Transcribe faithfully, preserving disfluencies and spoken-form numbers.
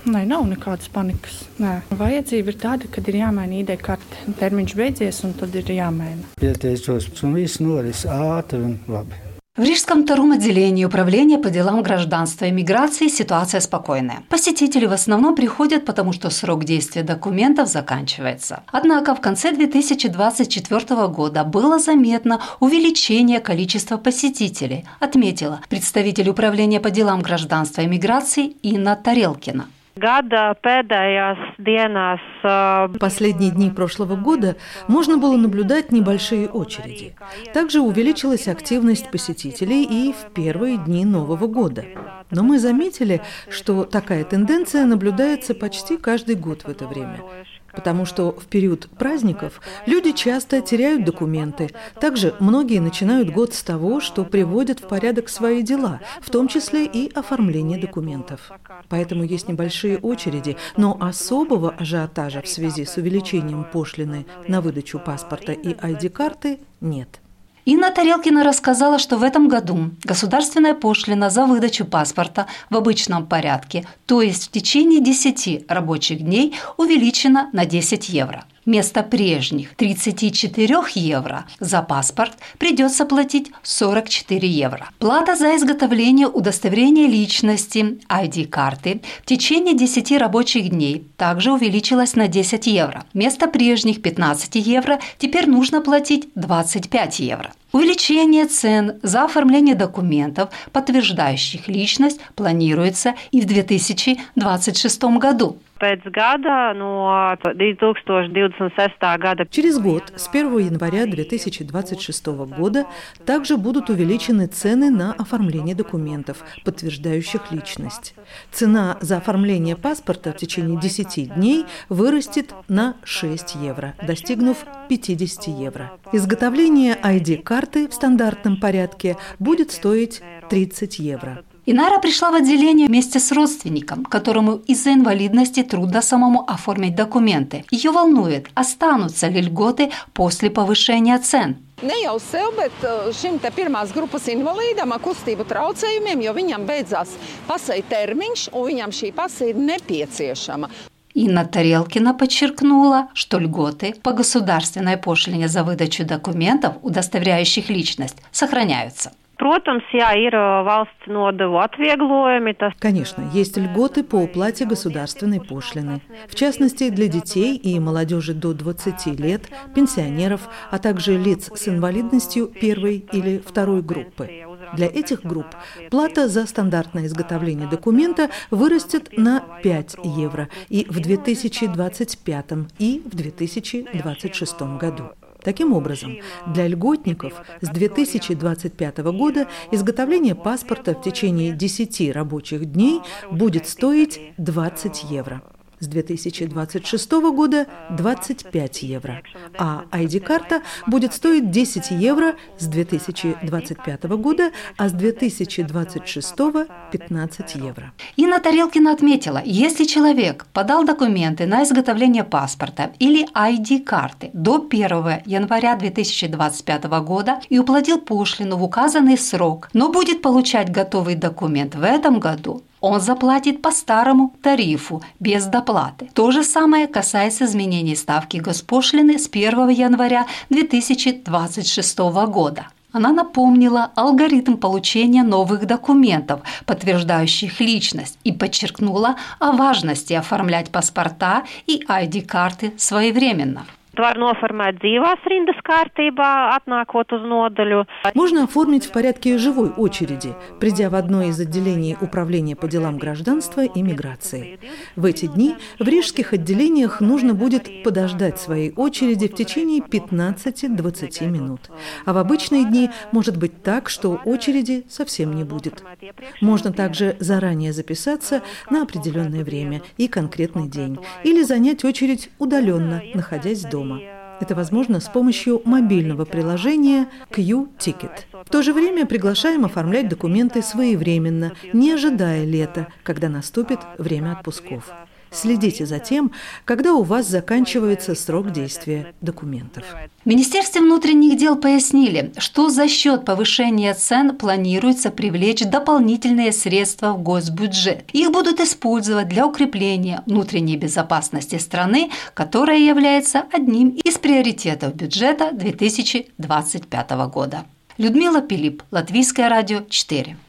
Nē, nav nekādas panikas. Nē. Vajadzība ir tāda, kad ir jāmaina I D karte. Termiņš beidzies, un tad ir jāmaina. Pieteicos, un viss noris ātri un labi. В Рижском втором отделении Управления по делам гражданства и миграции ситуация спокойная. Посетители в основном приходят, потому что срок действия документов заканчивается. Однако в конце две тысячи двадцать четвёртого года было заметно увеличение количества посетителей, отметила представитель Управления по делам гражданства и миграции Инна Тарелкина. В последние дни прошлого года можно было наблюдать небольшие очереди. Также увеличилась активность посетителей и в первые дни Нового года. Но мы заметили, что такая тенденция наблюдается почти каждый год в это время. Потому что в период праздников люди часто теряют документы. Также многие начинают год с того, что приводят в порядок свои дела, в том числе и оформление документов. Поэтому есть небольшие очереди, но особого ажиотажа в связи с увеличением пошлины на выдачу паспорта и ай ди-карты нет. Инна Тарелкина рассказала, что в этом году государственная пошлина за выдачу паспорта в обычном порядке, то есть в течение десяти рабочих дней, увеличена на десять евро. Вместо прежних тридцати четырёх евро за паспорт придется платить сорок четыре евро. Плата за изготовление удостоверения личности ай ди-карты в течение десяти рабочих дней также увеличилась на десять евро. Вместо прежних пятнадцати евро теперь нужно платить двадцать пять евро. Увеличение цен за оформление документов, подтверждающих личность, планируется и в две тысячи двадцать шестом году. Через год, с первого января две тысячи двадцать шестого года, также будут увеличены цены на оформление документов, подтверждающих личность. Цена за оформление паспорта в течение десяти дней вырастет на шесть евро, достигнув пятьдесят евро. Изготовление ай ди-карты в стандартном порядке будет стоить тридцать евро. Инара пришла в отделение вместе с родственником, которому из-за инвалидности трудно самому оформить документы. Ее волнует, останутся ли льготы после повышения цен. Ne jau sev, bet šim te pirmās grupas invalīdam ar kustību traucējumiem, jo viņam beidzās pasei termiņš, un viņam šī pasei ir nepieciešama. Инна Тарелкина подчеркнула, что льготы по государственной пошлине за выдачу документов, удостоверяющих личность, сохраняются. Конечно, есть льготы по уплате государственной пошлины. В частности, для детей и молодежи до двадцати лет, пенсионеров, а также лиц с инвалидностью первой или второй группы. Для этих групп плата за стандартное изготовление документа вырастет на пять евро и в две тысячи двадцать пятом, и в две тысячи двадцать шестом году. Таким образом, для льготников с две тысячи двадцать пятого года изготовление паспорта в течение десяти рабочих дней будет стоить двадцать евро. С две тысячи двадцать шестого года двадцать пять евро, а ай ди-карта будет стоить десять евро с две тысячи двадцать пятого года, а с две тысячи двадцать шестого пятнадцать евро. Инна Тарелкина отметила, если человек подал документы на изготовление паспорта или ай ди-карты до первого января две тысячи двадцать пятого года и уплатил пошлину в указанный срок, но будет получать готовый документ в этом году, он заплатит по старому тарифу, без доплаты. То же самое касается изменений ставки госпошлины с первого января две тысячи двадцать шестого года. Она напомнила алгоритм получения новых документов, подтверждающих личность, и подчеркнула о важности оформлять паспорта и ай ди-карты своевременно. Можно оформить в порядке живой очереди, придя в одно из отделений Управления по делам гражданства и миграции. В эти дни в рижских отделениях нужно будет подождать своей очереди в течение пятнадцати-двадцати минут. А в обычные дни может быть так, что очереди совсем не будет. Можно также заранее записаться на определенное время и конкретный день, или занять очередь удаленно, находясь дома. Это возможно с помощью мобильного приложения Q-Ticket. В то же время приглашаем оформлять документы своевременно, не ожидая лета, когда наступит время отпусков. Следите за тем, когда у вас заканчивается срок действия документов. В Министерстве внутренних дел пояснили, что за счет повышения цен планируется привлечь дополнительные средства в госбюджет. Их будут использовать для укрепления внутренней безопасности страны, которая является одним из приоритетов бюджета две тысячи двадцать пятого года. Людмила Пилип, Латвийское радио четыре.